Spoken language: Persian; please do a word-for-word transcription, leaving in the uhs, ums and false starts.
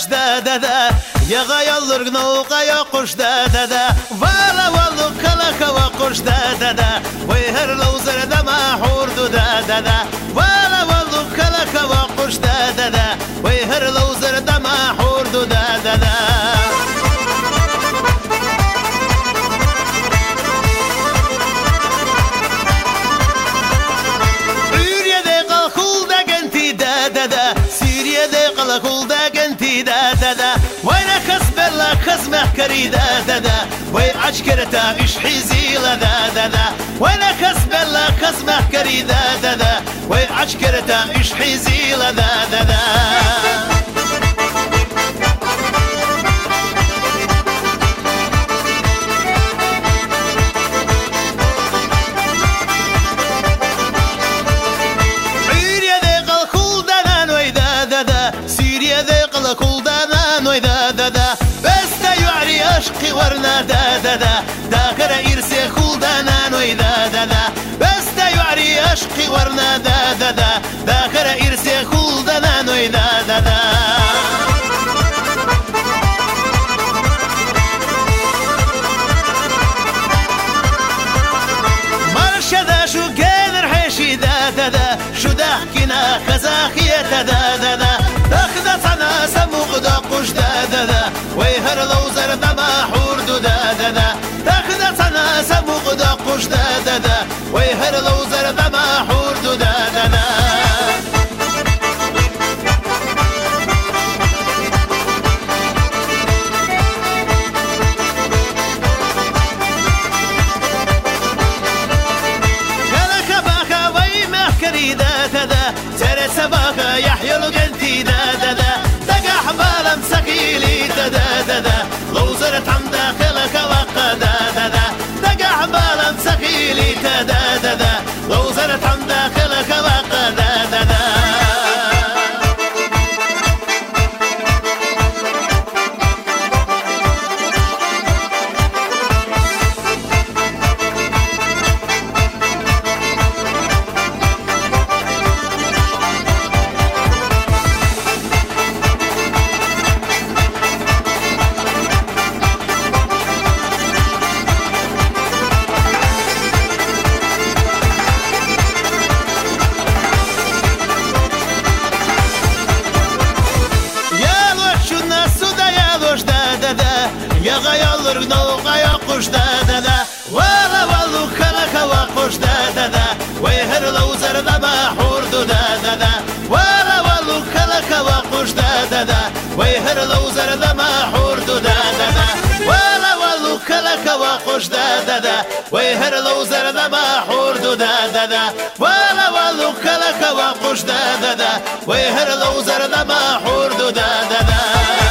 قش دا دا دا يا غايا لرقنا وغايا قش دا دا دا والا والو كلك وقش دا دا دا ويهر لو زرد ما حور دو دا دا دا والا والو كلك وقش دا دا دا ويهر لو زرد ما حور دو دا دا دا كل دا قنتي دا دا دا وين كسب الله كسمه كري دا دا دا وين عشكرتا ايش حيزي لا دا دا دا وين كسب الله كسمه كري دا دا دا وين عشكرتا ايش حيزي لا دا دا دا كل دانا نوي دا دا دا بس دا يعري عشقي ورنا دا دا دا داخر إرسي كل دانا نوي دا دا دا بس دا يعري عشقي ورنا دا دا دا داخر إرسي كل دانا نوي دا دا دا مرشدا شو قادر حيشي دا دا دا شو دحكينا خزاخية دا دا دا دخدت انا سموق دا قش دا دا دا ويهر لو زرد ما حور دو دا دا دا دخدت انا سموق دا قش دا دا دا ويهر لو زرد ما حور دو دا دا دا كلك باخا ويمحكري دا دا دا ترى سباخا يحيى لقنتي دا دا دا دقا حبالا مسكيلي دا دا دا دا لو زرت عم داخلك وقا دا دا دا دقا حبالا مسكيلي دا دا دا دا لو زرت عم داخلك وقا دا دا دا يا غايا لرقنا وغايا قش دا دا دا والا والو كلك وقش دا دا دا ويهر لو زرد ما حور دو دا دا دا والا والو كلك وقش دا دا دا ويهر لو زرد ما حور دو دا دا دا والا والو كلك وقش دا دا دا ويهر لو زرد ما حور دو دا دا دا والا والو كلك وقش دا دا دا ويهر لو زرد ما حور دو دا دا دا